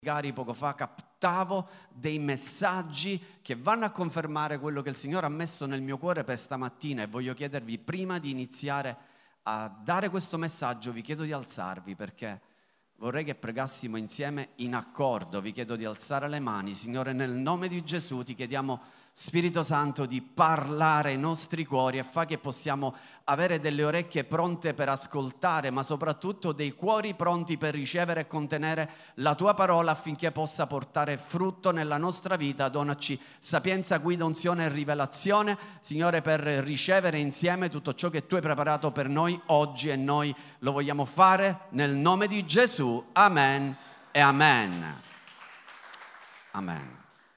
poco fa captavo dei messaggi che vanno a confermare quello che il Signore ha messo nel mio cuore per stamattina, e voglio chiedervi, prima di iniziare a dare questo messaggio, vi chiedo di alzarvi, perché vorrei che pregassimo insieme in accordo. Vi chiedo di alzare le mani. Signore, nel nome di Gesù ti chiediamo, Spirito Santo, di parlare ai nostri cuori e fa che possiamo avere delle orecchie pronte per ascoltare, ma soprattutto dei cuori pronti per ricevere e contenere la tua parola, affinché possa portare frutto nella nostra vita. Donaci sapienza, guida, unzione e rivelazione, Signore, per ricevere insieme tutto ciò che tu hai preparato per noi oggi, e noi lo vogliamo fare nel nome di Gesù. Amen e amen. Amen.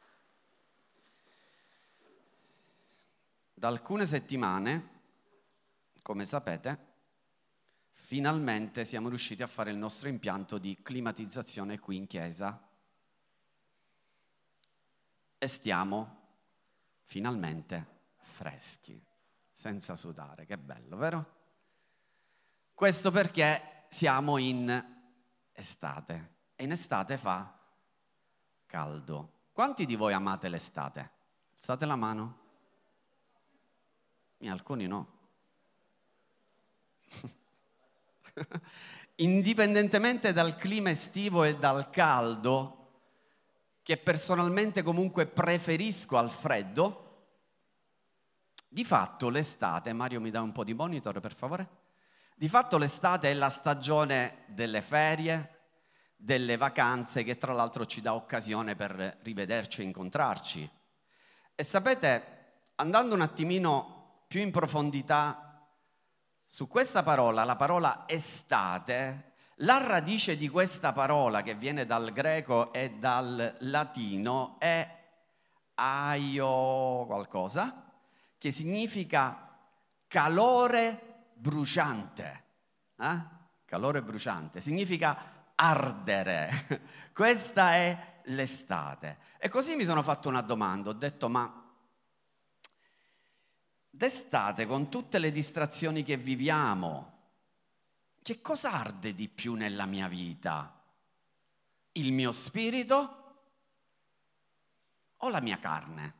Da alcune settimane, come sapete, finalmente siamo riusciti a fare il nostro impianto di climatizzazione qui in chiesa e stiamo finalmente freschi, senza sudare. Che bello, vero? Questo perché siamo in estate e in estate fa caldo. Quanti di voi amate l'estate? Alzate la mano. Alcuni no. Indipendentemente dal clima estivo e dal caldo, che personalmente comunque preferisco al freddo, di fatto l'estate, Mario mi dà un po' di monitor per favore? Di fatto l'estate è la stagione delle ferie, delle vacanze, che tra l'altro ci dà occasione per rivederci e incontrarci. E sapete, andando un attimino più in profondità su questa parola, la parola estate, la radice di questa parola, che viene dal greco e dal latino, è aio qualcosa, che significa calore bruciante. Calore bruciante, significa ardere. Questa è l'estate. E così mi sono fatto una domanda, ho detto, ma d'estate, con tutte le distrazioni che viviamo, che cosa arde di più nella mia vita? Il mio spirito o la mia carne?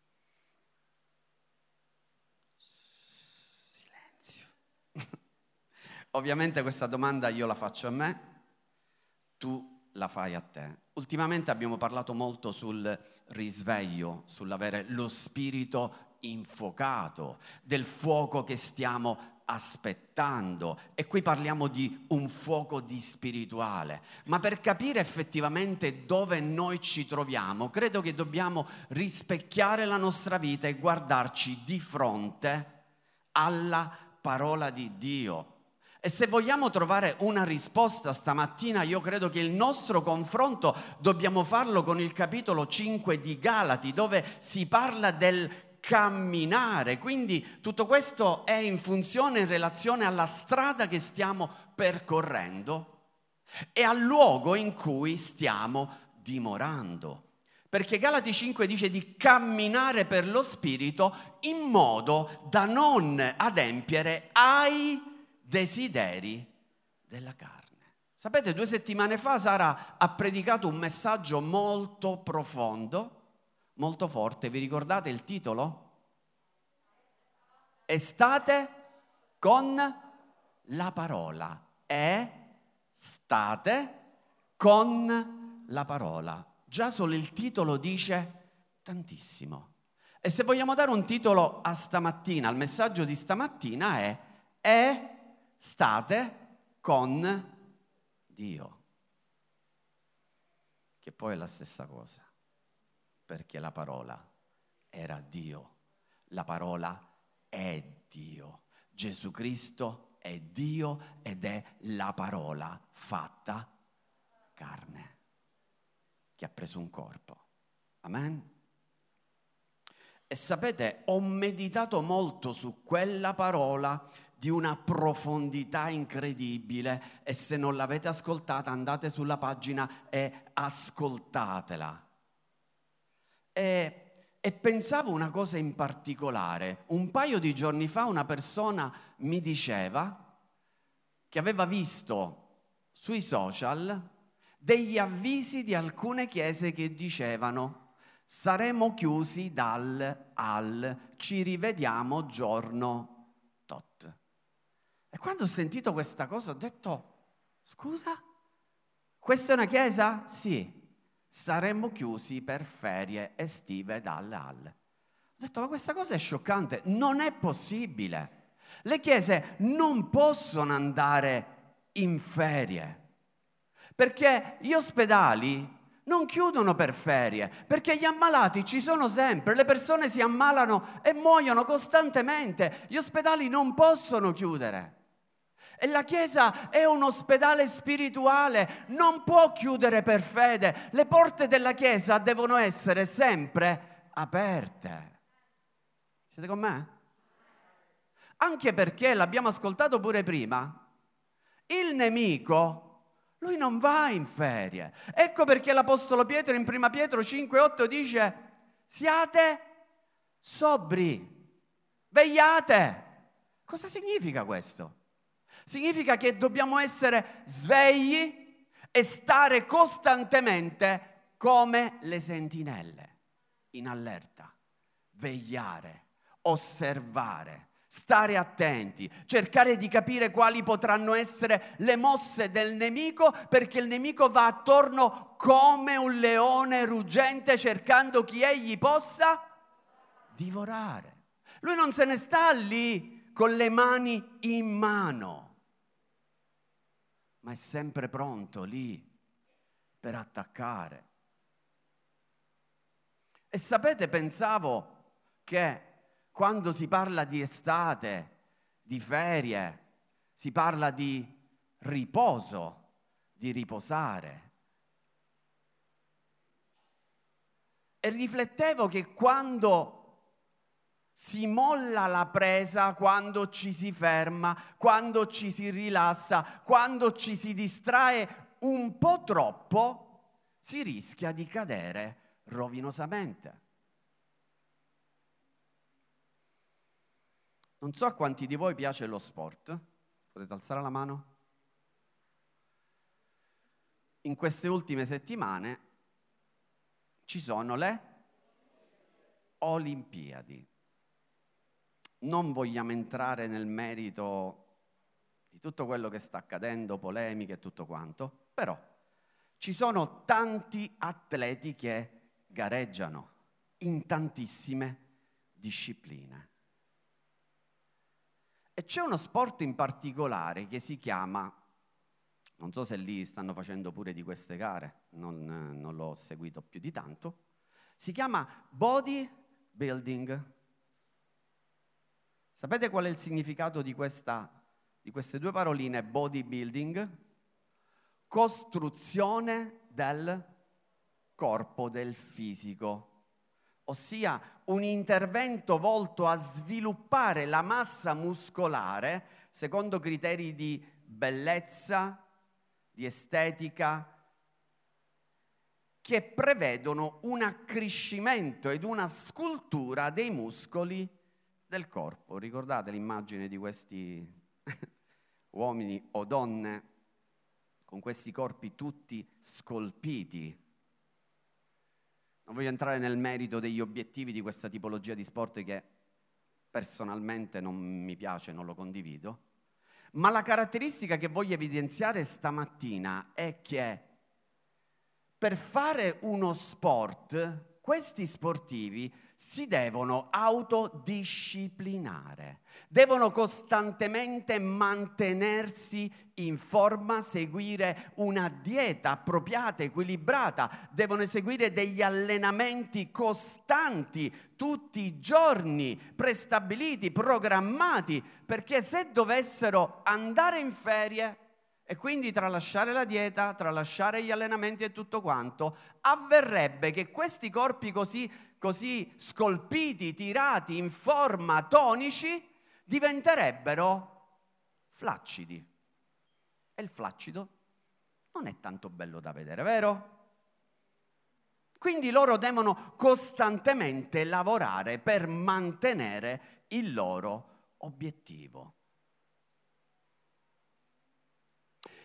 Silenzio. Ovviamente questa domanda io la faccio a me, tu la fai a te. Ultimamente abbiamo parlato molto sul risveglio, sull'avere lo spirito infuocato, del fuoco che stiamo aspettando, e qui parliamo di un fuoco di spirituale. Ma per capire effettivamente dove noi ci troviamo, credo che dobbiamo rispecchiare la nostra vita e guardarci di fronte alla parola di Dio. E se vogliamo trovare una risposta stamattina, io credo che il nostro confronto dobbiamo farlo con il capitolo 5 di Galati, dove si parla del camminare. Quindi tutto questo è in funzione, in relazione alla strada che stiamo percorrendo e al luogo in cui stiamo dimorando. Perché Galati 5 dice di camminare per lo Spirito in modo da non adempiere ai desideri della carne. Sapete, 2 settimane fa Sara ha predicato un messaggio molto profondo, molto forte. Vi ricordate il titolo? Estate con la parola. State con la parola. Già solo il titolo dice tantissimo. E se vogliamo dare un titolo a stamattina, al messaggio di stamattina, è state con Dio. Che poi è la stessa cosa, perché la parola era Dio, la parola è Dio. Gesù Cristo è Dio ed è la parola fatta carne, che ha preso un corpo. Amen? E sapete, ho meditato molto su quella parola di una profondità incredibile, e se non l'avete ascoltata andate sulla pagina e ascoltatela. E pensavo una cosa in particolare. Un paio di giorni fa una persona mi diceva che aveva visto sui social degli avvisi di alcune chiese che dicevano: saremo chiusi dal al ci rivediamo giorno tot. E quando ho sentito questa cosa ho detto: scusa? Questa è una chiesa? Sì. Saremmo chiusi per ferie estive dal al. Ho detto: ma questa cosa è scioccante, non è possibile. Le chiese non possono andare in ferie, perché gli ospedali non chiudono per ferie, perché gli ammalati ci sono sempre, le persone si ammalano e muoiono costantemente, gli ospedali non possono chiudere. E la Chiesa è un ospedale spirituale, non può chiudere per fede. Le porte della Chiesa devono essere sempre aperte. Siete con me? Anche perché, l'abbiamo ascoltato pure prima, il nemico, lui non va in ferie. Ecco perché l'Apostolo Pietro in 1 Pietro 5,8 dice: siate sobri, vegliate. Cosa significa questo? Significa che dobbiamo essere svegli e stare costantemente come le sentinelle, in allerta, vegliare, osservare, stare attenti, cercare di capire quali potranno essere le mosse del nemico, perché il nemico va attorno come un leone ruggente cercando chi egli possa divorare. Lui non se ne sta lì con le mani in mano, ma è sempre pronto lì per attaccare. E sapete, pensavo che quando si parla di estate, di ferie, si parla di riposo, di riposare. E riflettevo che quando si molla la presa, quando ci si ferma, quando ci si rilassa, quando ci si distrae un po' troppo, si rischia di cadere rovinosamente. Non so a quanti di voi piace lo sport. Potete alzare la mano? In queste ultime settimane ci sono le Olimpiadi. Non vogliamo entrare nel merito di tutto quello che sta accadendo, polemiche e tutto quanto, però ci sono tanti atleti che gareggiano in tantissime discipline. E c'è uno sport in particolare che si chiama, non so se lì stanno facendo pure di queste gare, non l'ho seguito più di tanto, si chiama bodybuilding. Sapete qual è il significato di queste due paroline, bodybuilding? Costruzione del corpo, del fisico, ossia un intervento volto a sviluppare la massa muscolare secondo criteri di bellezza, di estetica, che prevedono un accrescimento ed una scultura dei muscoli del corpo. Ricordate l'immagine di questi uomini o donne con questi corpi tutti scolpiti? Non voglio entrare nel merito degli obiettivi di questa tipologia di sport che personalmente non mi piace, non lo condivido, ma la caratteristica che voglio evidenziare stamattina è che per fare uno sport, questi sportivi si devono autodisciplinare, devono costantemente mantenersi in forma, seguire una dieta appropriata, equilibrata, devono eseguire degli allenamenti costanti tutti i giorni, prestabiliti, programmati, perché se dovessero andare in ferie e quindi tralasciare la dieta, tralasciare gli allenamenti e tutto quanto, avverrebbe che questi corpi così scolpiti, tirati, in forma, tonici, diventerebbero flaccidi. E il flaccido non è tanto bello da vedere, vero? Quindi loro devono costantemente lavorare per mantenere il loro obiettivo.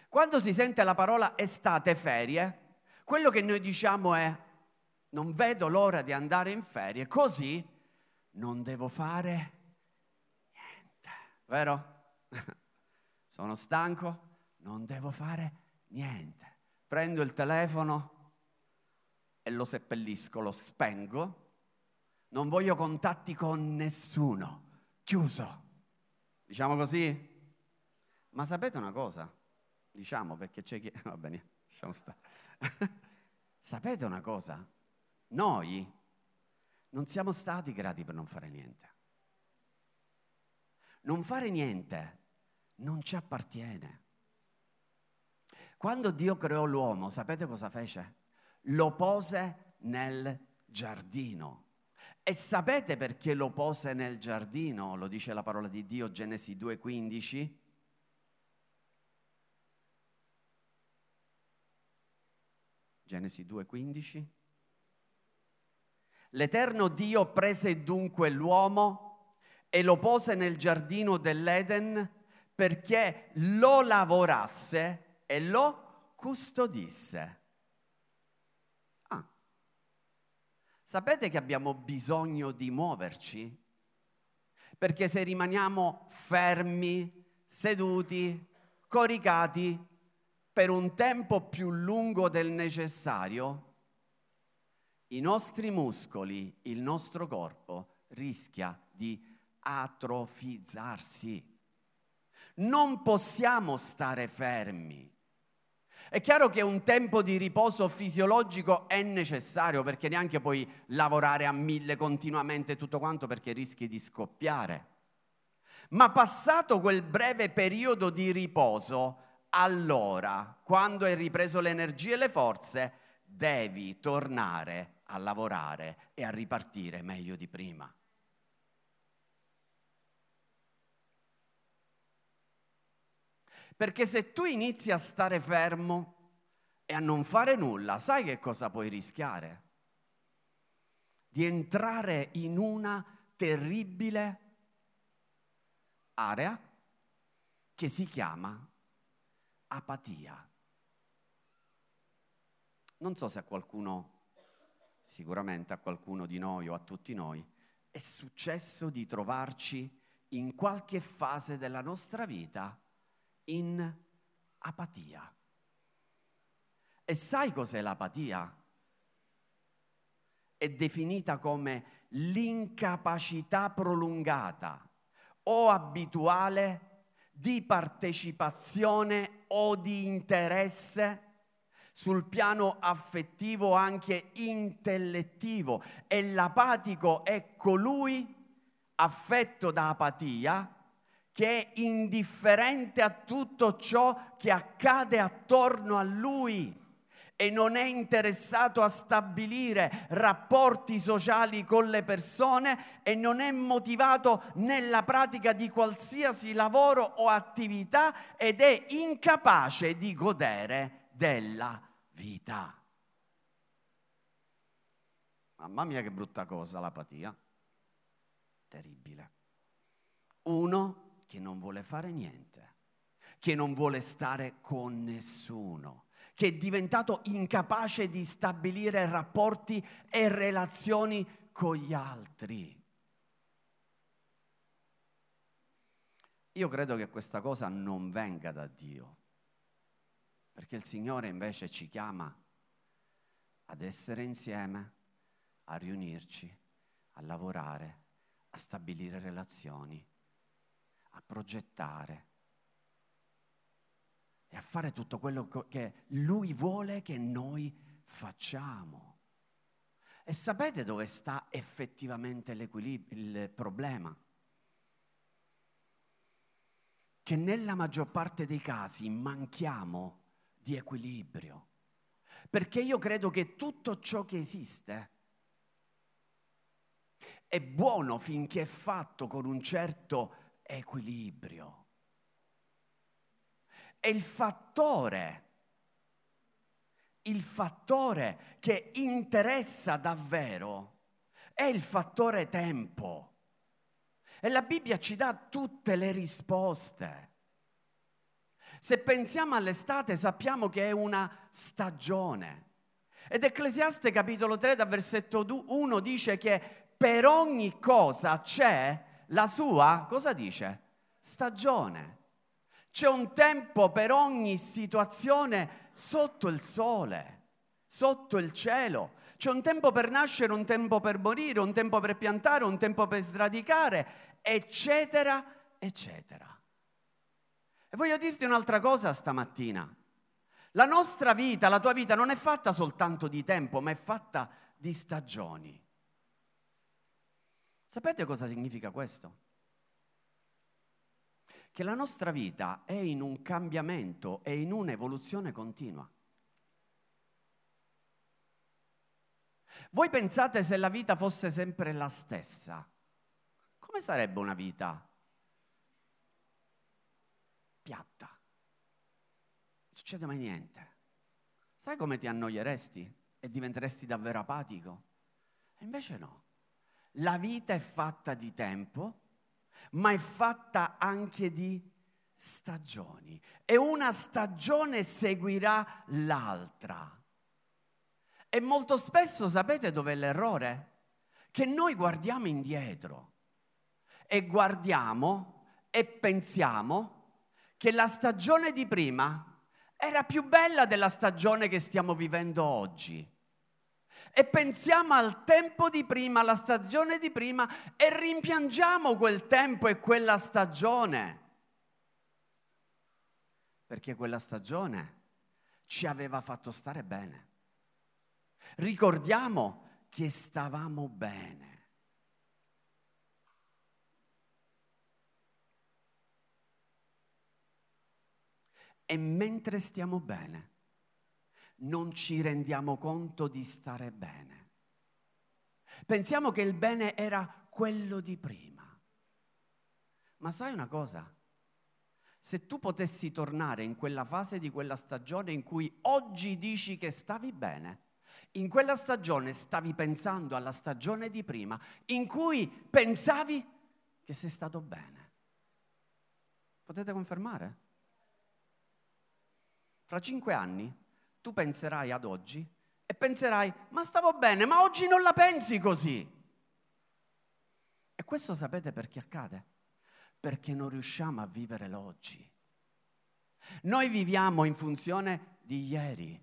Quando si sente la parola estate, ferie, quello che noi diciamo è: non vedo l'ora di andare in ferie, così non devo fare niente. Vero? Sono stanco, non devo fare niente. Prendo il telefono e lo seppellisco, lo spengo. Non voglio contatti con nessuno. Chiuso. Diciamo così? Ma sapete una cosa? Diciamo, perché c'è chi... Va bene, lasciamo stare. Sapete una cosa? Noi non siamo stati creati per non fare niente. Non fare niente non ci appartiene. Quando Dio creò l'uomo, sapete cosa fece? Lo pose nel giardino. E sapete perché lo pose nel giardino? Lo dice la parola di Dio, Genesi 2,15. Genesi 2,15. L'Eterno Dio prese dunque l'uomo e lo pose nel giardino dell'Eden perché lo lavorasse e lo custodisse. Sapete che abbiamo bisogno di muoverci? Perché se rimaniamo fermi, seduti, coricati per un tempo più lungo del necessario, i nostri muscoli, il nostro corpo rischia di atrofizzarsi. Non possiamo stare fermi. È chiaro che un tempo di riposo fisiologico è necessario, perché neanche puoi lavorare a 1000 continuamente tutto quanto, perché rischi di scoppiare. Ma passato quel breve periodo di riposo, allora, quando hai ripreso le energie e le forze, devi tornare a lavorare e a ripartire meglio di prima. Perché se tu inizi a stare fermo e a non fare nulla, sai che cosa puoi rischiare? Di entrare in una terribile area che si chiama apatia. Non so se a qualcuno, sicuramente a qualcuno di noi o a tutti noi, è successo di trovarci in qualche fase della nostra vita in apatia. E sai cos'è l'apatia? È definita come l'incapacità prolungata o abituale di partecipazione o di interesse sul piano affettivo, anche intellettivo. E l'apatico è colui affetto da apatia che è indifferente a tutto ciò che accade attorno a lui e non è interessato a stabilire rapporti sociali con le persone e non è motivato nella pratica di qualsiasi lavoro o attività ed è incapace di godere della vita. Mamma mia, che brutta cosa l'apatia. Terribile. Uno che non vuole fare niente, che non vuole stare con nessuno, che è diventato incapace di stabilire rapporti e relazioni con gli altri. Io credo che questa cosa non venga da Dio, perché il Signore invece ci chiama ad essere insieme, a riunirci, a lavorare, a stabilire relazioni, a progettare e a fare tutto quello che Lui vuole che noi facciamo. E sapete dove sta effettivamente il problema? Che nella maggior parte dei casi manchiamo di equilibrio. Perché io credo che tutto ciò che esiste è buono finché è fatto con un certo equilibrio. E il fattore che interessa davvero è il fattore tempo. E la Bibbia ci dà tutte le risposte. Se pensiamo all'estate sappiamo che è una stagione. Ed Ecclesiaste capitolo 3 dal versetto 1 dice che per ogni cosa c'è la sua, cosa dice? Stagione. C'è un tempo per ogni situazione sotto il sole, sotto il cielo. C'è un tempo per nascere, un tempo per morire, un tempo per piantare, un tempo per sradicare, eccetera, eccetera. E voglio dirti un'altra cosa stamattina. La nostra vita, la tua vita non è fatta soltanto di tempo, ma è fatta di stagioni. Sapete cosa significa questo? Che la nostra vita è in un cambiamento, è in un'evoluzione continua. Voi pensate se la vita fosse sempre la stessa? Come sarebbe una vita piatta? Non succede mai niente. Sai come ti annoieresti e diventeresti davvero apatico? E invece no. La vita è fatta di tempo, ma è fatta anche di stagioni. E una stagione seguirà l'altra. E molto spesso sapete dov'è l'errore? Che noi guardiamo indietro e guardiamo e pensiamo che la stagione di prima era più bella della stagione che stiamo vivendo oggi. E pensiamo al tempo di prima, alla stagione di prima e rimpiangiamo quel tempo e quella stagione. Perché quella stagione ci aveva fatto stare bene. Ricordiamo che stavamo bene. E mentre stiamo bene, non ci rendiamo conto di stare bene. Pensiamo che il bene era quello di prima. Ma sai una cosa? Se tu potessi tornare in quella fase di quella stagione in cui oggi dici che stavi bene, in quella stagione stavi pensando alla stagione di prima, in cui pensavi che sei stato bene. Potete confermare? Fra 5 anni tu penserai ad oggi e penserai, ma stavo bene, ma oggi non la pensi così. E questo sapete perché accade? Perché non riusciamo a vivere l'oggi. Noi viviamo in funzione di ieri.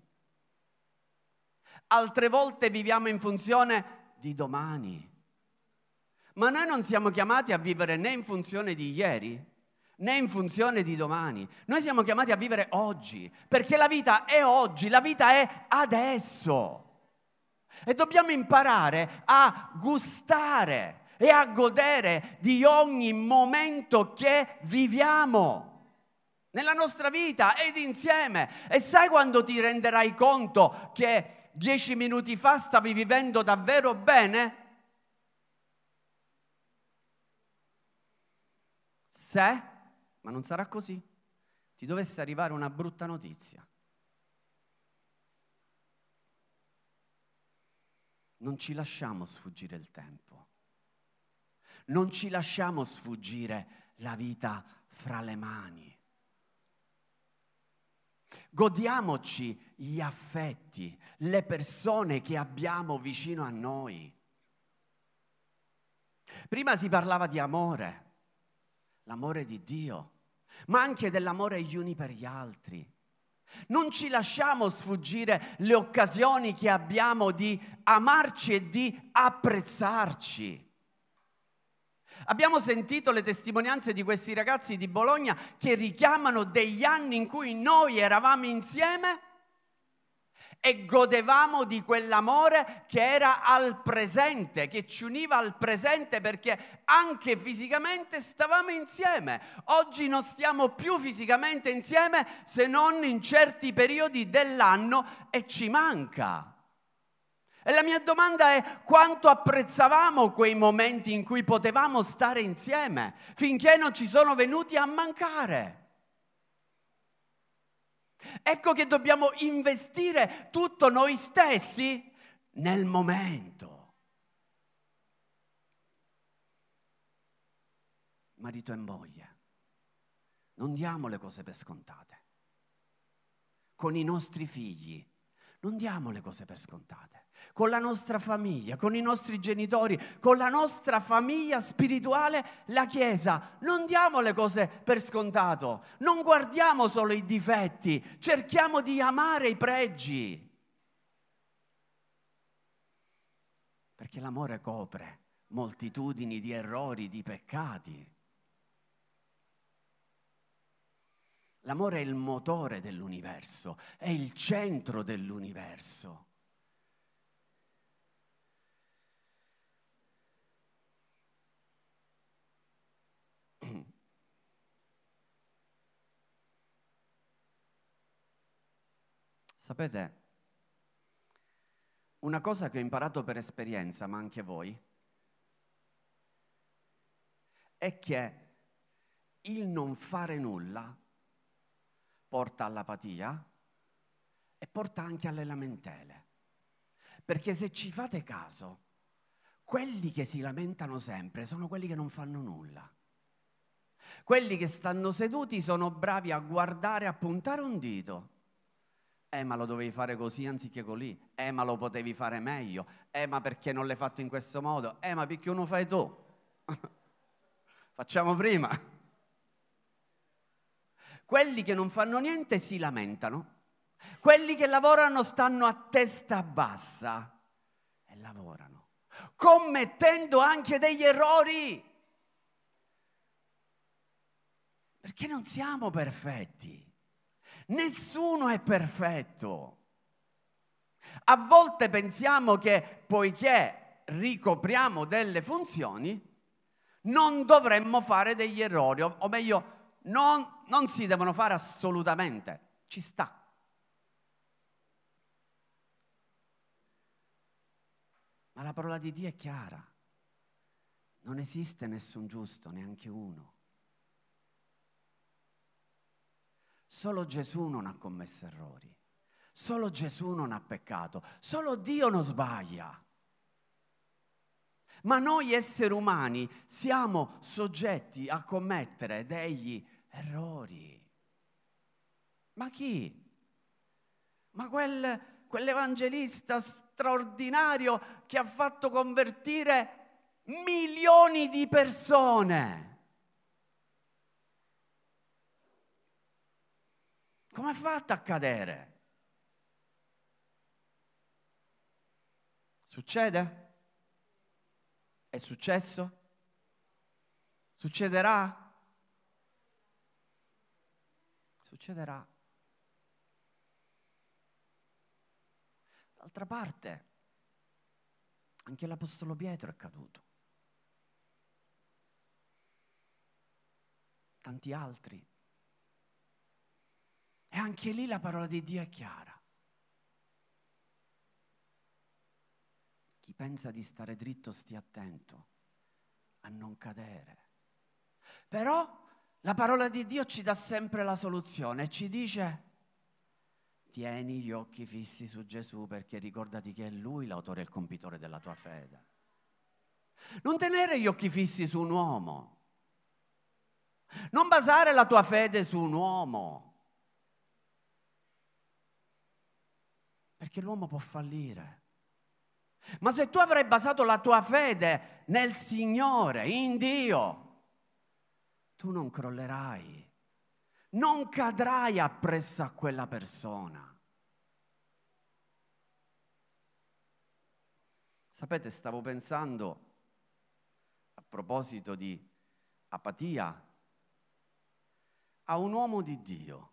Altre volte viviamo in funzione di domani. Ma noi non siamo chiamati a vivere né in funzione di ieri, né in funzione di domani. Noi siamo chiamati a vivere oggi, perché la vita è oggi, la vita è adesso. E dobbiamo imparare a gustare e a godere di ogni momento che viviamo nella nostra vita ed insieme. E sai quando ti renderai conto che 10 minuti fa stavi vivendo davvero bene? Se, ma non sarà così, ti dovesse arrivare una brutta notizia. Non ci lasciamo sfuggire il tempo. Non ci lasciamo sfuggire la vita fra le mani. Godiamoci gli affetti, le persone che abbiamo vicino a noi. Prima si parlava di amore, l'amore di Dio, ma anche dell'amore gli uni per gli altri. Non ci lasciamo sfuggire le occasioni che abbiamo di amarci e di apprezzarci. Abbiamo sentito le testimonianze di questi ragazzi di Bologna che richiamano degli anni in cui noi eravamo insieme e godevamo di quell'amore che era al presente, che ci univa al presente perché anche fisicamente stavamo insieme. Oggi non stiamo più fisicamente insieme se non in certi periodi dell'anno e ci manca. E la mia domanda è: quanto apprezzavamo quei momenti in cui potevamo stare insieme, finché non ci sono venuti a mancare? Ecco che dobbiamo investire tutto noi stessi nel momento. Marito e moglie, non diamo le cose per scontate. con i nostri figli. Non diamo le cose per scontate. Con la nostra famiglia, con i nostri genitori, con la nostra famiglia spirituale, la Chiesa. Non diamo le cose per scontato. Non guardiamo solo i difetti, cerchiamo di amare i pregi. Perché l'amore copre moltitudini di errori, di peccati. L'amore è il motore dell'universo, è il centro dell'universo. Sapete, una cosa che ho imparato per esperienza, ma anche voi, è che il non fare nulla porta all'apatia e porta anche alle lamentele. Perché se ci fate caso, quelli che si lamentano sempre sono quelli che non fanno nulla. Quelli che stanno seduti sono bravi a guardare, a puntare un dito. Ma lo dovevi fare così anziché così. Ma lo potevi fare meglio. Ma perché non l'hai fatto in questo modo? Ma perché uno fai tu? Facciamo prima. Quelli che non fanno niente si lamentano. Quelli che lavorano stanno a testa bassa e lavorano, commettendo anche degli errori. Perché non siamo perfetti. Nessuno è perfetto. A volte pensiamo che poiché ricopriamo delle funzioni non dovremmo fare degli errori, o meglio, non si devono fare assolutamente. Ci sta. Ma la parola di Dio è chiara. Non esiste nessun giusto, neanche uno. Solo Gesù non ha commesso errori. Solo Gesù non ha peccato. Solo Dio non sbaglia. Ma noi esseri umani siamo soggetti a commettere degli errori. Ma chi? Ma quell'evangelista straordinario che ha fatto convertire milioni di persone. Come ha fatto a cadere? Succede? È successo? Succederà? Succederà. D'altra parte, anche l'Apostolo Pietro è caduto. Tanti altri. E anche lì la parola di Dio è chiara. Chi pensa di stare dritto stia attento a non cadere. Però la parola di Dio ci dà sempre la soluzione e ci dice: tieni gli occhi fissi su Gesù, perché ricordati che è Lui l'autore e il compitore della tua fede. Non tenere gli occhi fissi su un uomo. Non basare la tua fede su un uomo. Perché l'uomo può fallire. Ma se tu avrai basato la tua fede nel Signore, in Dio, tu non crollerai, non cadrai appresso a quella persona. Sapete, stavo pensando, a proposito di apatia, a un uomo di Dio,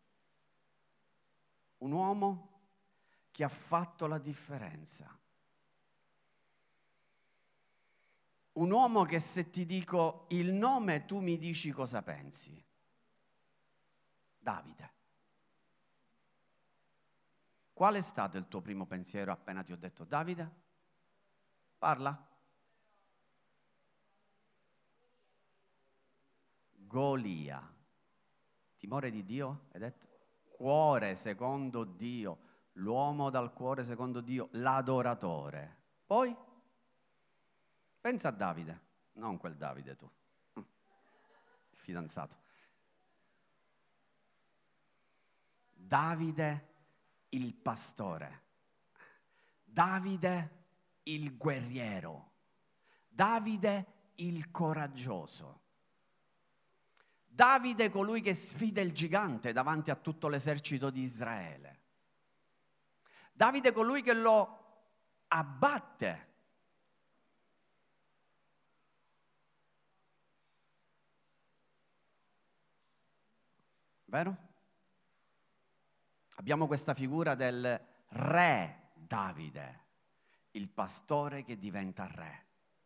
un uomo che ha fatto la differenza. Un uomo che se ti dico il nome tu mi dici cosa pensi. Davide. Qual è stato il tuo primo pensiero appena ti ho detto Davide? Parla. Golia. Timore di Dio? Hai detto? Cuore secondo Dio. L'uomo dal cuore secondo Dio. L'adoratore. Poi? Pensa a Davide, non quel Davide tu, il fidanzato. Davide il pastore, Davide il guerriero, Davide il coraggioso, Davide colui che sfida il gigante davanti a tutto l'esercito di Israele, Davide colui che lo abbatte. Vero? Abbiamo questa figura del re Davide, il pastore che diventa re.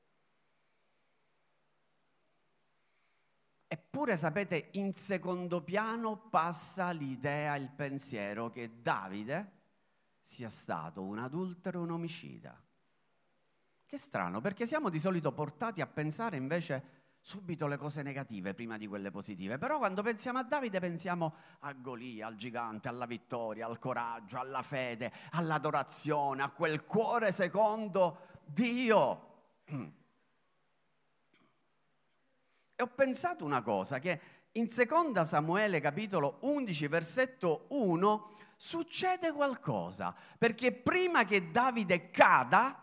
Eppure, sapete, in secondo piano passa l'idea, il pensiero che Davide sia stato un adultero e un omicida. Che strano, perché siamo di solito portati a pensare invece subito le cose negative prima di quelle positive. Però quando pensiamo a Davide pensiamo a Golia, al gigante, alla vittoria, al coraggio, alla fede, all'adorazione, a quel cuore secondo Dio. E ho pensato una cosa, che in 2 Samuele capitolo 11 versetto 1 succede qualcosa, perché prima che Davide cada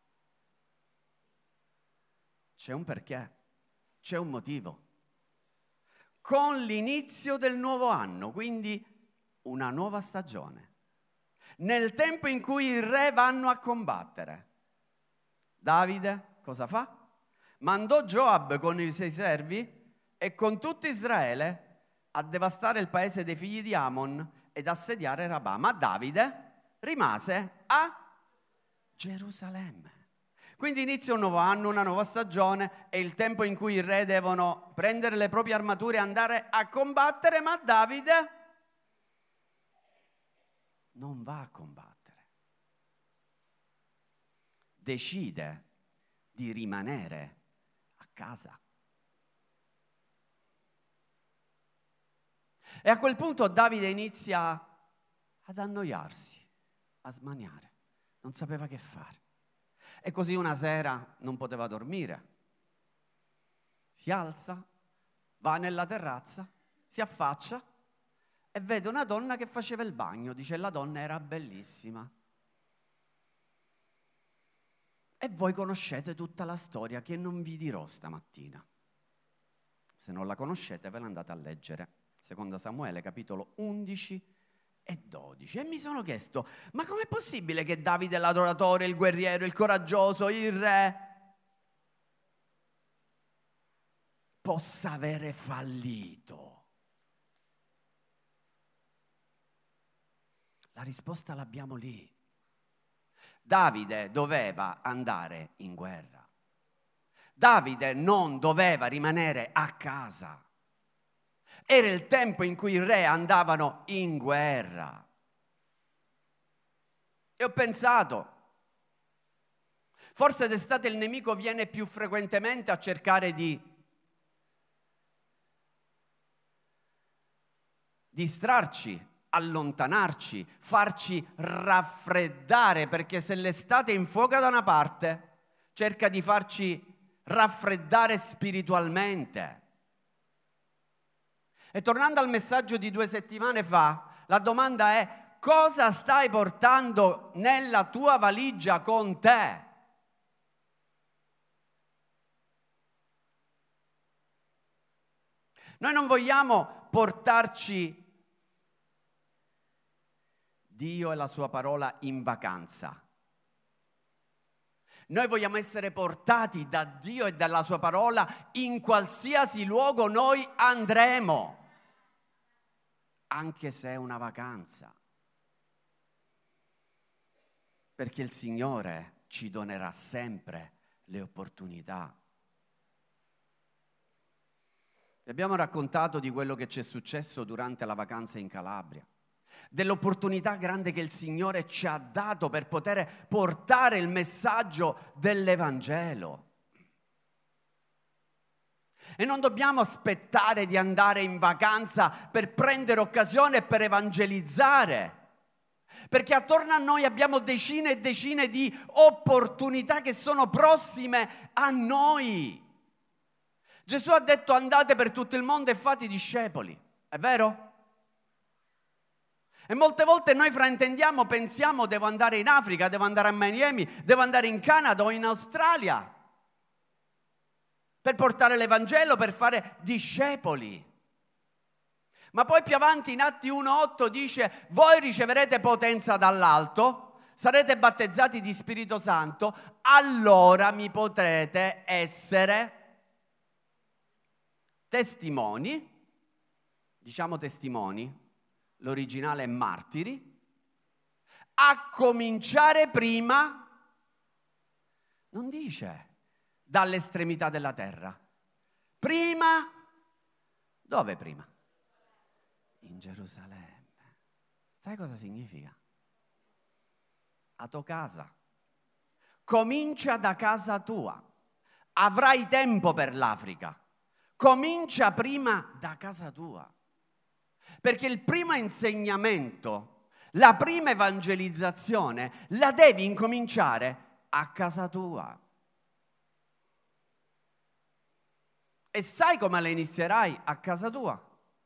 c'è un perché, c'è un motivo. Con l'inizio del nuovo anno, quindi una nuova stagione, nel tempo in cui i re vanno a combattere, Davide cosa fa? Mandò Gioab con i 6 servi e con tutto Israele a devastare il paese dei figli di Ammon ed assediare Rabà. Ma Davide rimase a Gerusalemme. Quindi inizia un nuovo anno, una nuova stagione, è il tempo in cui i re devono prendere le proprie armature e andare a combattere, ma Davide non va a combattere. Decide di rimanere a casa. E a quel punto Davide inizia ad annoiarsi, a smaniare, non sapeva che fare. E così una sera non poteva dormire. Si alza, va nella terrazza, si affaccia e vede una donna che faceva il bagno. Dice, la donna era bellissima. E voi conoscete tutta la storia che non vi dirò stamattina. Se non la conoscete ve la andate a leggere. 2 Samuele capitolo 11 e 12. E mi sono chiesto, ma com'è possibile che Davide l'adoratore, il guerriero, il coraggioso, il re possa avere fallito? La risposta l'abbiamo lì. Davide doveva andare in guerra. Davide non doveva rimanere a casa. Era il tempo in cui i re andavano in guerra. E ho pensato, forse d'estate il nemico viene più frequentemente a cercare di distrarci, allontanarci, farci raffreddare, perché se l'estate infuoca da una parte, cerca di farci raffreddare spiritualmente. E tornando al messaggio di 2 settimane fa, la domanda è: cosa stai portando nella tua valigia con te? Noi non vogliamo portarci Dio e la sua parola in vacanza. Noi vogliamo essere portati da Dio e dalla sua parola in qualsiasi luogo noi andremo, anche se è una vacanza, perché il Signore ci donerà sempre le opportunità. Vi abbiamo raccontato di quello che ci è successo durante la vacanza in Calabria, dell'opportunità grande che il Signore ci ha dato per poter portare il messaggio dell'Evangelo. E non dobbiamo aspettare di andare in vacanza per prendere occasione e per evangelizzare, perché attorno a noi abbiamo decine e decine di opportunità che sono prossime a noi. Gesù ha detto: andate per tutto il mondo e fate discepoli, è vero? E molte volte noi fraintendiamo, pensiamo devo andare in Africa, devo andare a Miami, devo andare in Canada o in Australia per portare l'Evangelo, per fare discepoli. Ma poi più avanti in Atti 1,8 dice: voi riceverete potenza dall'alto, sarete battezzati di Spirito Santo, allora mi potrete essere testimoni, diciamo testimoni, l'originale è martiri, a cominciare prima, non dice dall'estremità della terra, prima, dove prima? In Gerusalemme. Sai cosa significa? A tua casa. Comincia da casa tua. Avrai tempo per l'Africa. Comincia prima da casa tua. Perché il primo insegnamento, la prima evangelizzazione, la devi incominciare a casa tua. E sai come la inizierai a casa tua?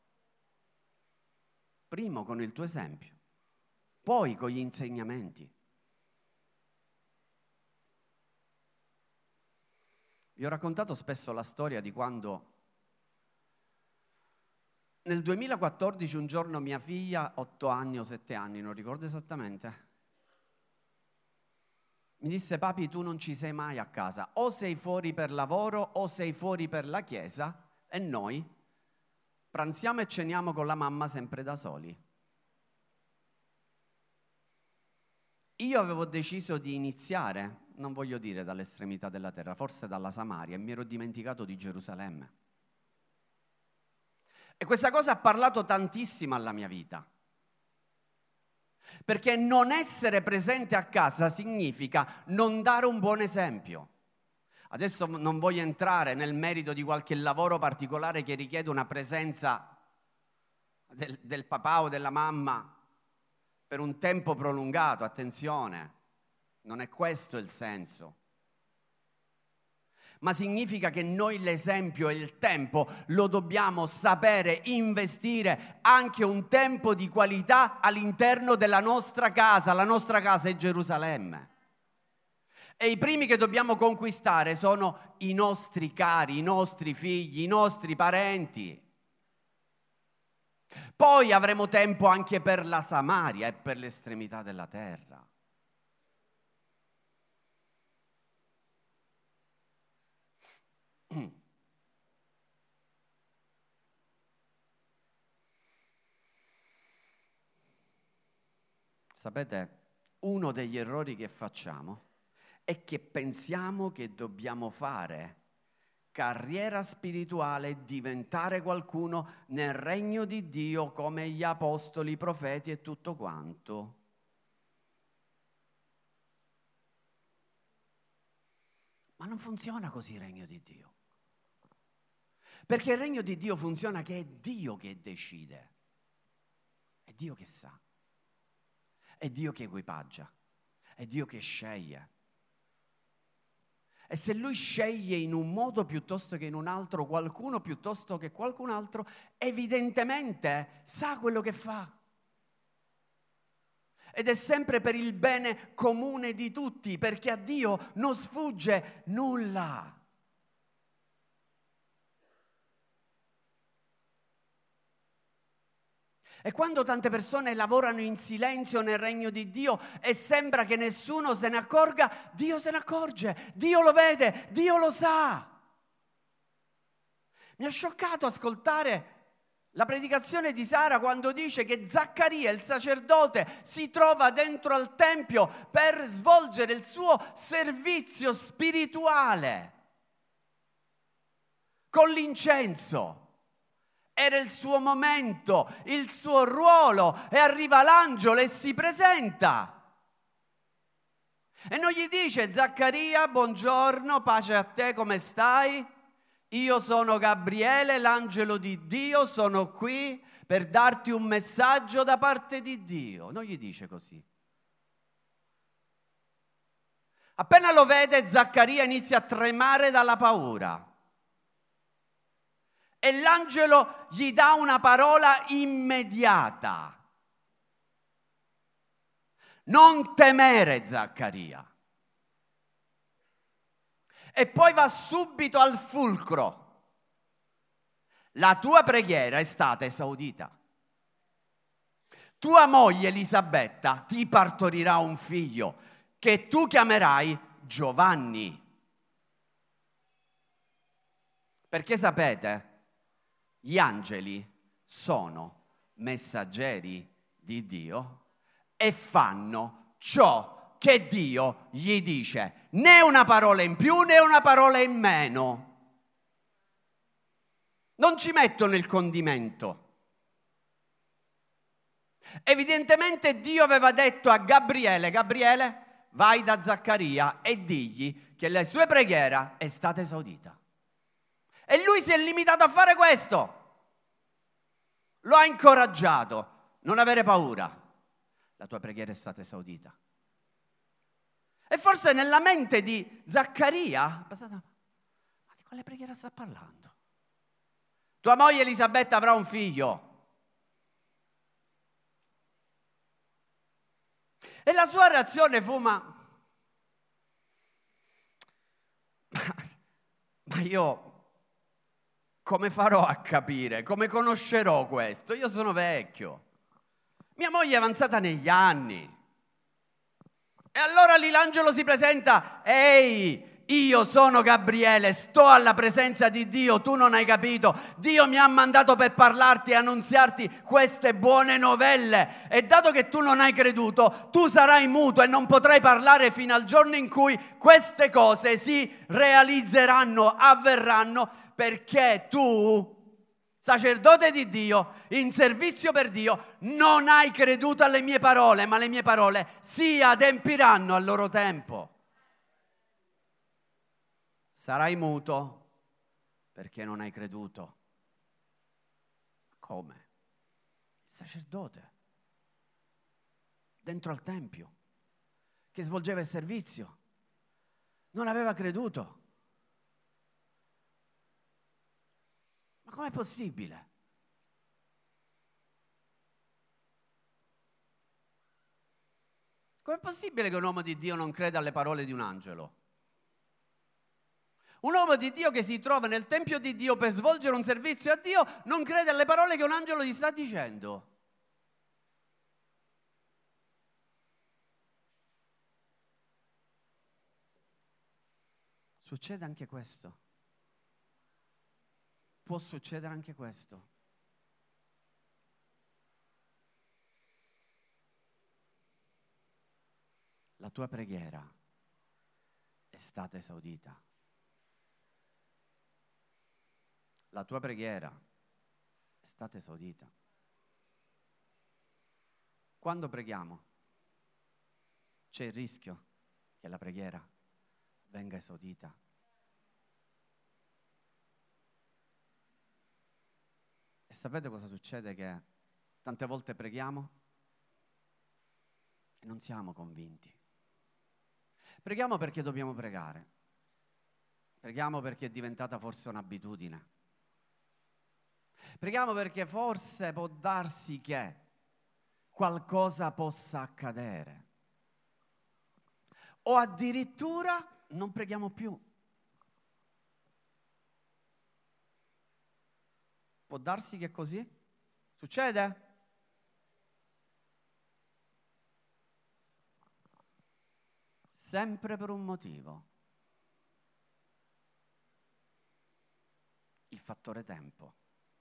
Primo con il tuo esempio, poi con gli insegnamenti. Vi ho raccontato spesso la storia di quando nel 2014 un giorno mia figlia, 8 anni o 7 anni, non ricordo esattamente, mi disse: papi, tu non ci sei mai a casa, o sei fuori per lavoro o sei fuori per la chiesa e noi pranziamo e ceniamo con la mamma sempre da soli. Io avevo deciso di iniziare, non voglio dire dall'estremità della terra, forse dalla Samaria, e mi ero dimenticato di Gerusalemme. E questa cosa ha parlato tantissimo alla mia vita. Perché non essere presente a casa significa non dare un buon esempio. Adesso non voglio entrare nel merito di qualche lavoro particolare che richiede una presenza del papà o della mamma per un tempo prolungato. Attenzione, non è questo il senso. Ma significa che noi l'esempio e il tempo lo dobbiamo sapere investire, anche un tempo di qualità all'interno della nostra casa. La nostra casa è Gerusalemme. E i primi che dobbiamo conquistare sono i nostri cari, i nostri figli, i nostri parenti. Poi avremo tempo anche per la Samaria e per l'estremità della terra. Sapete, uno degli errori che facciamo è che pensiamo che dobbiamo fare carriera spirituale e diventare qualcuno nel regno di Dio come gli apostoli, i profeti e tutto quanto. Ma non funziona così il regno di Dio. Perché il regno di Dio funziona che è Dio che decide, è Dio che sa, è Dio che equipaggia, è Dio che sceglie. E se Lui sceglie in un modo piuttosto che in un altro, qualcuno piuttosto che qualcun altro, evidentemente sa quello che fa. Ed è sempre per il bene comune di tutti, perché a Dio non sfugge nulla. E quando tante persone lavorano in silenzio nel regno di Dio e sembra che nessuno se ne accorga, Dio se ne accorge, Dio lo vede, Dio lo sa. Mi ha scioccato ascoltare la predicazione di Sara quando dice che Zaccaria, il sacerdote, si trova dentro al tempio per svolgere il suo servizio spirituale con l'incenso. Era il suo momento, il suo ruolo, e arriva l'angelo e si presenta. E non gli dice: Zaccaria, buongiorno, pace a te, come stai? Io sono Gabriele, l'angelo di Dio, sono qui per darti un messaggio da parte di Dio. Non gli dice così. Appena lo vede, Zaccaria inizia a tremare dalla paura. E l'angelo gli dà una parola immediata. Non temere, Zaccaria. E poi va subito al fulcro. La tua preghiera è stata esaudita. Tua moglie Elisabetta ti partorirà un figlio che tu chiamerai Giovanni. Perché sapete, gli angeli sono messaggeri di Dio e fanno ciò che Dio gli dice, né una parola in più né una parola in meno. Non ci mettono il condimento. Evidentemente Dio aveva detto a Gabriele: Gabriele, vai da Zaccaria e digli che la sua preghiera è stata esaudita. E lui si è limitato a fare questo. Lo ha incoraggiato: non avere paura, la tua preghiera è stata esaudita. E forse nella mente di Zaccaria, ma di quale preghiera sta parlando? Tua moglie Elisabetta avrà un figlio. E la sua reazione fu: ma io come farò a capire? Come conoscerò questo? Io sono vecchio. Mia moglie è avanzata negli anni. E allora lì l'angelo si presenta: ehi, io sono Gabriele, sto alla presenza di Dio, tu non hai capito. Dio mi ha mandato per parlarti e annunziarti queste buone novelle. E dato che tu non hai creduto, tu sarai muto e non potrai parlare fino al giorno in cui queste cose si realizzeranno, avverranno, perché tu, sacerdote di Dio, in servizio per Dio, non hai creduto alle mie parole, ma le mie parole si adempiranno al loro tempo. Sarai muto perché non hai creduto. Come? Il sacerdote dentro al tempio che svolgeva il servizio non aveva creduto. Ma com'è possibile? Com'è possibile che un uomo di Dio non creda alle parole di un angelo? Un uomo di Dio che si trova nel Tempio di Dio per svolgere un servizio a Dio non crede alle parole che un angelo gli sta dicendo. Succede anche questo. Può succedere anche questo. La tua preghiera è stata esaudita. La tua preghiera è stata esaudita. Quando preghiamo, c'è il rischio che la preghiera venga esaudita. E sapete cosa succede? Che tante volte preghiamo e non siamo convinti. Preghiamo perché dobbiamo pregare. Preghiamo perché è diventata forse un'abitudine. Preghiamo perché forse può darsi che qualcosa possa accadere. O addirittura non preghiamo più. Può darsi che così succede? Sempre per un motivo. Il fattore tempo.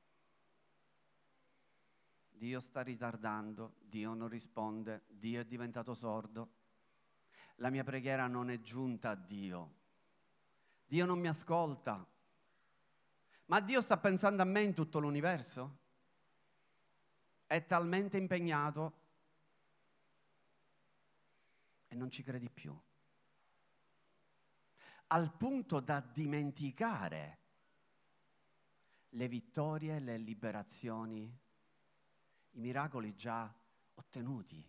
Dio sta ritardando, Dio non risponde, Dio è diventato sordo. La mia preghiera non è giunta a Dio. Dio non mi ascolta. Ma Dio sta pensando a me in tutto l'universo? È talmente impegnato e non ci credi più. Al punto da dimenticare le vittorie, le liberazioni, i miracoli già ottenuti.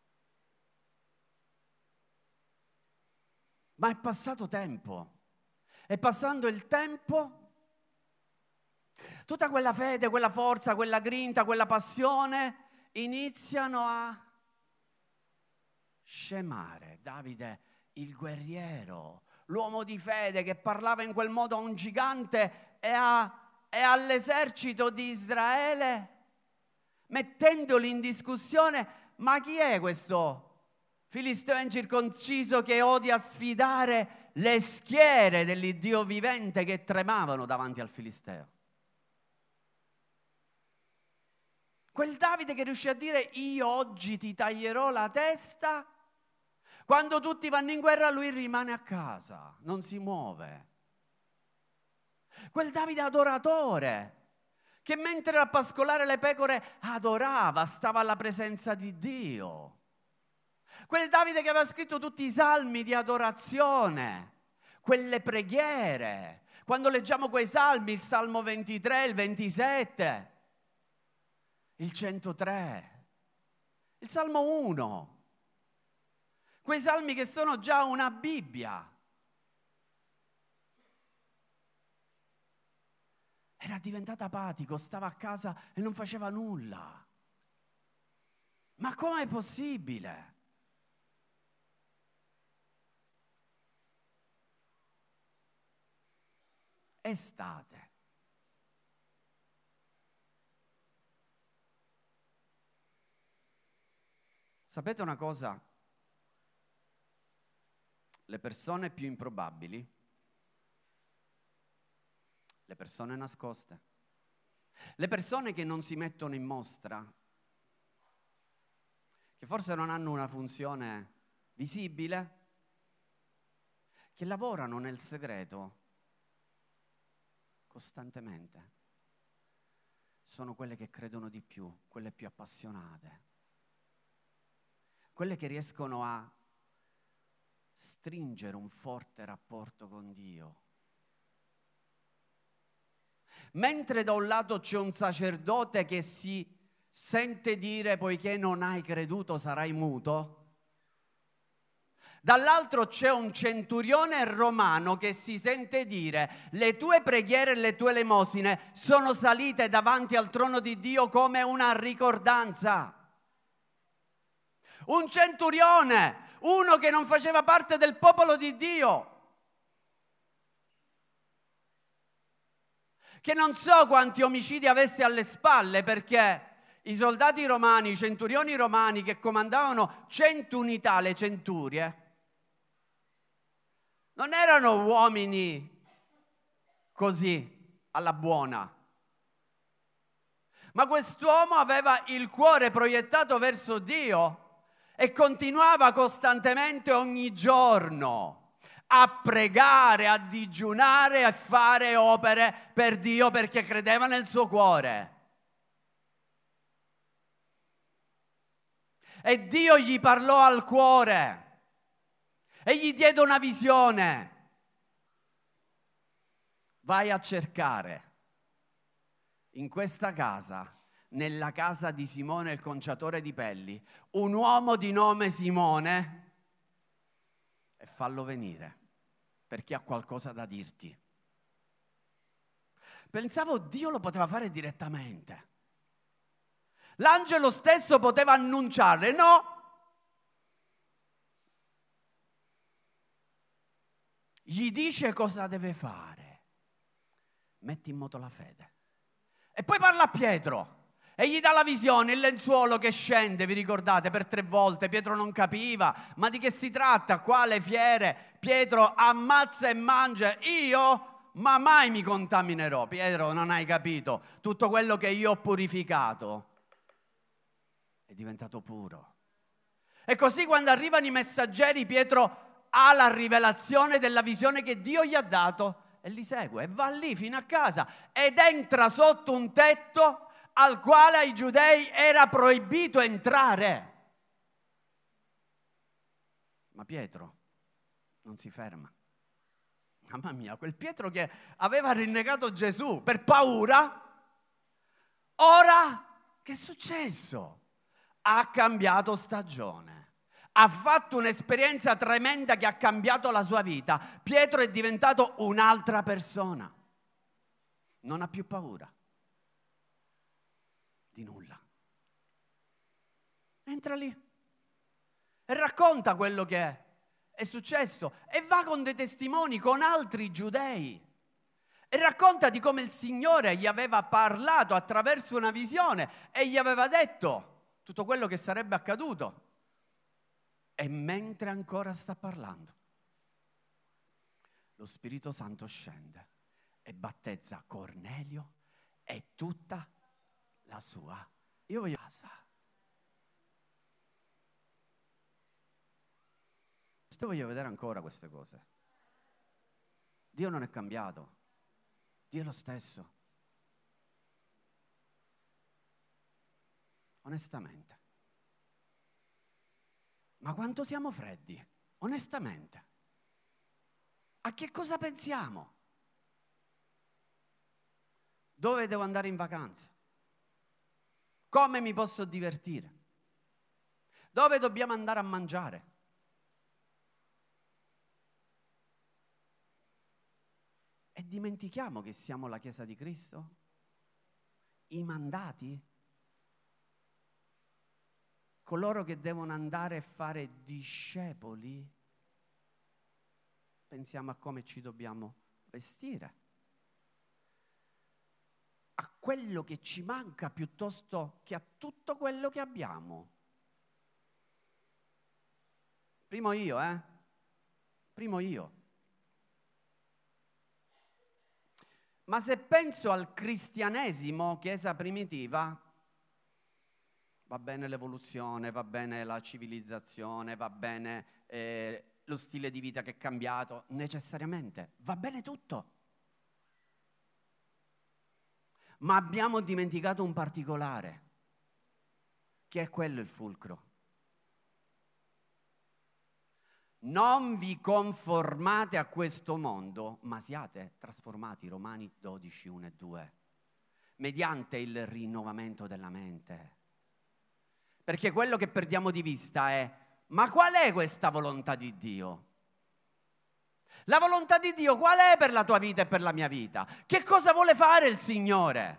Ma è passato tempo. E passando il tempo, tutta quella fede, quella forza, quella grinta, quella passione iniziano a scemare. Davide, il guerriero, l'uomo di fede che parlava in quel modo a un gigante e all'esercito di Israele, mettendoli in discussione. Ma chi è questo filisteo incirconciso che odia sfidare le schiere dell'Iddio vivente che tremavano davanti al filisteo? Quel Davide che riuscì a dire: io oggi ti taglierò la testa. Quando tutti vanno in guerra lui rimane a casa, non si muove. Quel Davide adoratore che mentre era a pascolare le pecore adorava, stava alla presenza di Dio. Quel Davide che aveva scritto tutti i salmi di adorazione, quelle preghiere. Quando leggiamo quei salmi, il Salmo 23, il 27, il 103, il Salmo 1, quei salmi che sono già una Bibbia. Era diventato apatico, stava a casa e non faceva nulla. Ma com'è possibile? Estate. Sapete una cosa? Le persone più improbabili, le persone nascoste, le persone che non si mettono in mostra, che forse non hanno una funzione visibile, che lavorano nel segreto costantemente, sono quelle che credono di più, quelle più appassionate, quelle che riescono a stringere un forte rapporto con Dio. Mentre da un lato c'è un sacerdote che si sente dire: poiché non hai creduto sarai muto, dall'altro c'è un centurione romano che si sente dire: le tue preghiere e le tue elemosine sono salite davanti al trono di Dio come una ricordanza. Un centurione, uno che non faceva parte del popolo di Dio, che non so quanti omicidi avesse alle spalle, perché i soldati romani, i centurioni romani che comandavano 100 unità, le centurie, non erano uomini così, alla buona. Ma quest'uomo aveva il cuore proiettato verso Dio e continuava costantemente ogni giorno a pregare, a digiunare e a fare opere per Dio perché credeva nel suo cuore. E Dio gli parlò al cuore e gli diede una visione. Vai a cercare in questa casa, nella casa di Simone il conciatore di pelli, un uomo di nome Simone, e fallo venire, perché ha qualcosa da dirti. Pensavo Dio lo poteva fare direttamente. L'angelo stesso poteva annunciarle, no. Gli dice cosa deve fare. Metti in moto la fede. E poi parla a Pietro e gli dà la visione, il lenzuolo che scende, vi ricordate, per 3 volte. Pietro non capiva, ma di che si tratta? Quale fiere? Pietro ammazza e mangia. Io? Ma mai mi contaminerò. Pietro, non hai capito. Tutto quello che io ho purificato è diventato puro. E così quando arrivano i messaggeri, Pietro ha la rivelazione della visione che Dio gli ha dato e li segue e va lì fino a casa ed entra sotto un tetto al quale ai giudei era proibito entrare. Ma Pietro non si ferma. Mamma mia, quel Pietro che aveva rinnegato Gesù per paura, ora che è successo? Ha cambiato stagione. Ha fatto un'esperienza tremenda che ha cambiato la sua vita. Pietro è diventato un'altra persona. Non ha più paura di nulla. Entra lì e racconta quello che è successo e va con dei testimoni, con altri giudei e racconta di come il Signore gli aveva parlato attraverso una visione e gli aveva detto tutto quello che sarebbe accaduto. E mentre ancora sta parlando, lo Spirito Santo scende e battezza Cornelio e tutta la sua casa. Voglio vedere ancora queste cose. Dio non è cambiato, Dio è lo stesso. Onestamente. Ma quanto siamo freddi, onestamente. A che cosa pensiamo? Dove devo andare in vacanza? Come mi posso divertire? Dove dobbiamo andare a mangiare? E dimentichiamo che siamo la Chiesa di Cristo? I mandati? Coloro che devono andare a fare discepoli? Pensiamo a come ci dobbiamo vestire, a quello che ci manca piuttosto che a tutto quello che abbiamo. Primo io. Ma se penso al cristianesimo, chiesa primitiva, va bene l'evoluzione, va bene la civilizzazione, va bene lo stile di vita che è cambiato, necessariamente, va bene tutto. Ma abbiamo dimenticato un particolare, che è quello il fulcro. Non vi conformate a questo mondo, ma siate trasformati, Romani 12, 1 e 2, mediante il rinnovamento della mente. Perché quello che perdiamo di vista è, ma qual è questa volontà di Dio? La volontà di Dio qual è per la tua vita e per la mia vita? Che cosa vuole fare il Signore?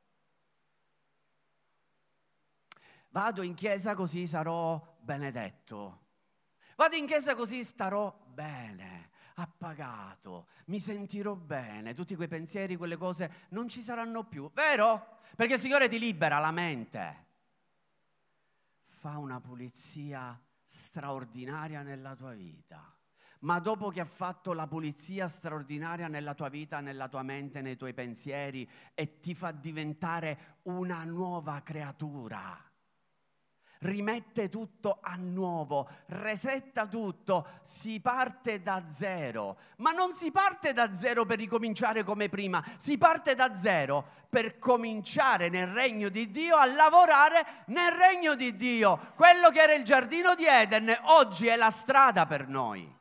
Vado in chiesa così sarò benedetto. Vado in chiesa così starò bene, appagato, mi sentirò bene, tutti quei pensieri, quelle cose non ci saranno più, vero? Perché il Signore ti libera la mente. Fa una pulizia straordinaria nella tua vita. Ma dopo che ha fatto la pulizia straordinaria nella tua vita, nella tua mente, nei tuoi pensieri e ti fa diventare una nuova creatura, rimette tutto a nuovo, resetta tutto, si parte da zero. Ma non si parte da zero per ricominciare come prima, si parte da zero per cominciare nel regno di Dio, a lavorare nel regno di Dio. Quello che era il giardino di Eden oggi è la strada per noi.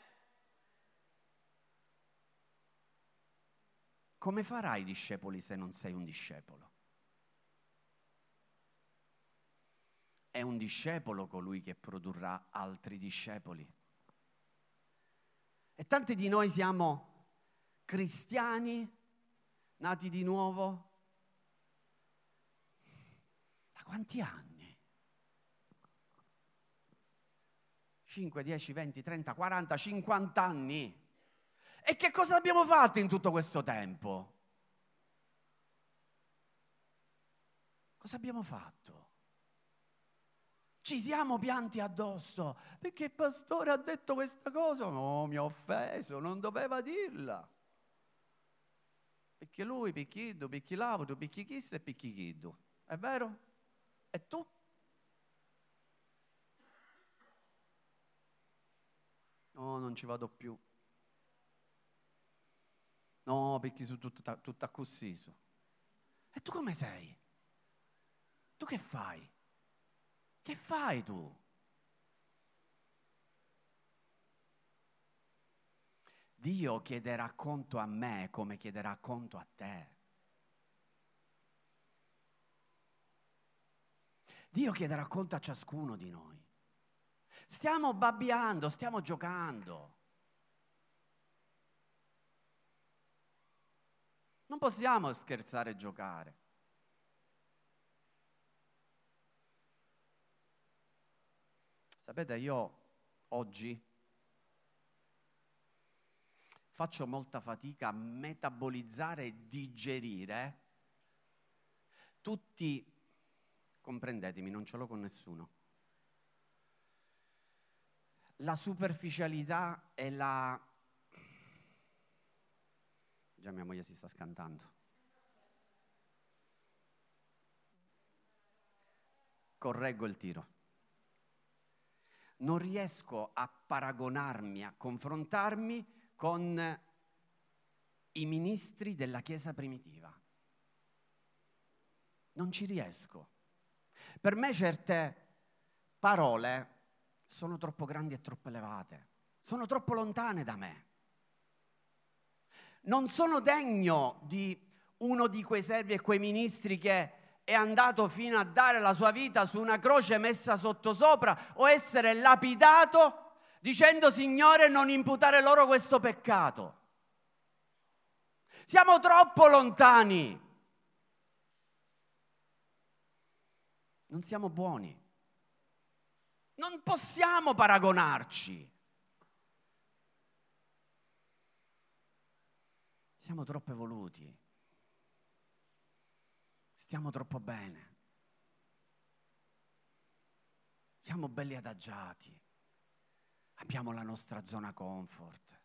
Come farai i discepoli se non sei un discepolo? È un discepolo colui che produrrà altri discepoli. E tanti di noi siamo cristiani, nati di nuovo. Da quanti anni? 5, 10, 20, 30, 40, 50 anni. E che cosa abbiamo fatto in tutto questo tempo? Cosa abbiamo fatto? Ci siamo pianti addosso perché il pastore ha detto questa cosa. No, mi ha offeso, non doveva dirla. Perché lui, picchiddu, picchi l'auto, picchi chissà e picchi chiddu. È vero? E tu? No, non ci vado più. No, perché sono tutto accussiso. E tu come sei? Tu che fai? Che fai tu? Dio chiederà conto a me come chiederà conto a te. Dio chiederà conto a ciascuno di noi. Stiamo babbiando, stiamo giocando. Non possiamo scherzare e giocare. Sapete, io oggi faccio molta fatica a metabolizzare e digerire tutti, comprendetemi, non ce l'ho con nessuno, la superficialità e la... Già mia moglie si sta scantando. Correggo il tiro. Non riesco a paragonarmi, a confrontarmi con i ministri della Chiesa primitiva. Non ci riesco. Per me certe parole sono troppo grandi e troppo elevate, sono troppo lontane da me. Non sono degno di uno di quei servi e quei ministri che è andato fino a dare la sua vita su una croce messa sottosopra o essere lapidato dicendo: Signore, non imputare loro questo peccato. Siamo troppo lontani. Non siamo buoni. Non possiamo paragonarci. Siamo troppo evoluti. Stiamo troppo bene. Siamo belli adagiati. Abbiamo la nostra zona comfort.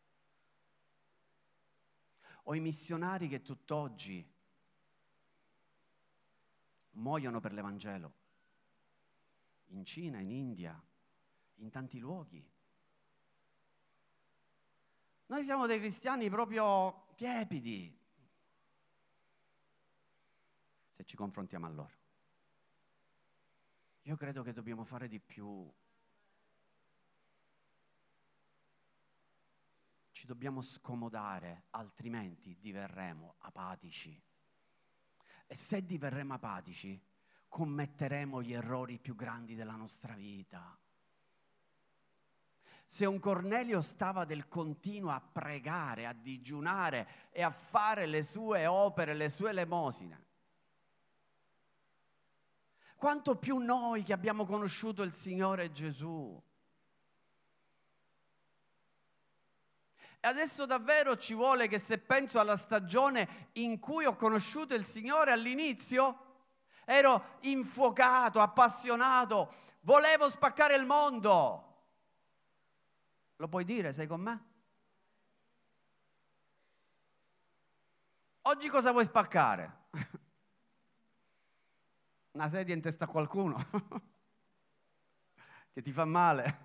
Ho i missionari che tutt'oggi muoiono per l'Evangelo. In Cina, in India, in tanti luoghi. Noi siamo dei cristiani proprio tiepidi, se ci confrontiamo a loro. Io credo che dobbiamo fare di più. Ci dobbiamo scomodare, altrimenti diverremo apatici. E se diverremo apatici, commetteremo gli errori più grandi della nostra vita. Se un Cornelio stava del continuo a pregare, a digiunare e a fare le sue opere, le sue elemosine, quanto più noi che abbiamo conosciuto il Signore Gesù. E adesso davvero ci vuole che, se penso alla stagione in cui ho conosciuto il Signore all'inizio, ero infuocato, appassionato, volevo spaccare il mondo. Lo puoi dire, sei con me? Oggi cosa vuoi spaccare? Una sedia in testa a qualcuno che ti fa male.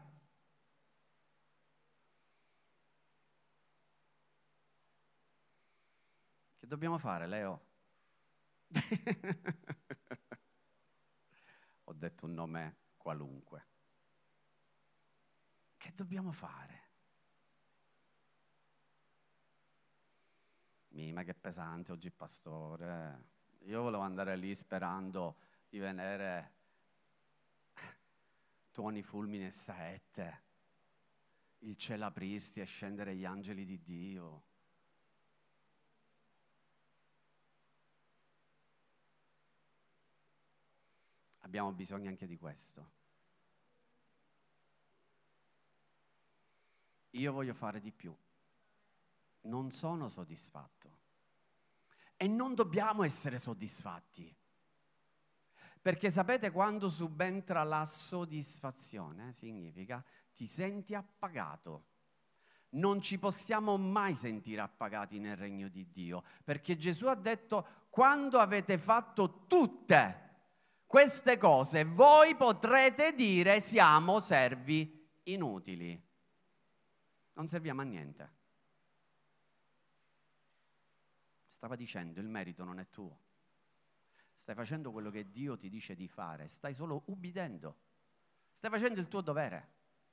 Che dobbiamo fare, Leo? Ho detto un nome qualunque. Che dobbiamo fare? Ma che pesante oggi, pastore. Io volevo andare lì sperando di vedere tuoni, fulmini e saette, il cielo aprirsi e scendere gli angeli di Dio. Abbiamo bisogno anche di questo. Io voglio fare di più. Non sono soddisfatto. E non dobbiamo essere soddisfatti. Perché sapete, quando subentra la soddisfazione, significa ti senti appagato. Non ci possiamo mai sentire appagati nel regno di Dio. Perché Gesù ha detto: quando avete fatto tutte queste cose, voi potrete dire: siamo servi inutili. Non serviamo a niente. Stava dicendo: il merito non è tuo. Stai facendo quello che Dio ti dice di fare. Stai solo ubbidendo. Stai facendo il tuo dovere.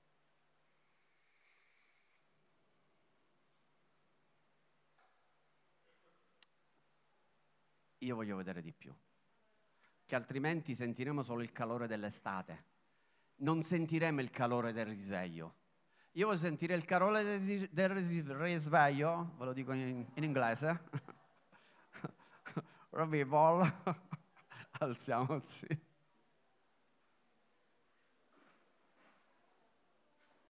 Io voglio vedere di più. Che altrimenti sentiremo solo il calore dell'estate. Non sentiremo il calore del risveglio. Io voglio sentire il calore del risveglio, ve lo dico in inglese. Revival. Alziamoci.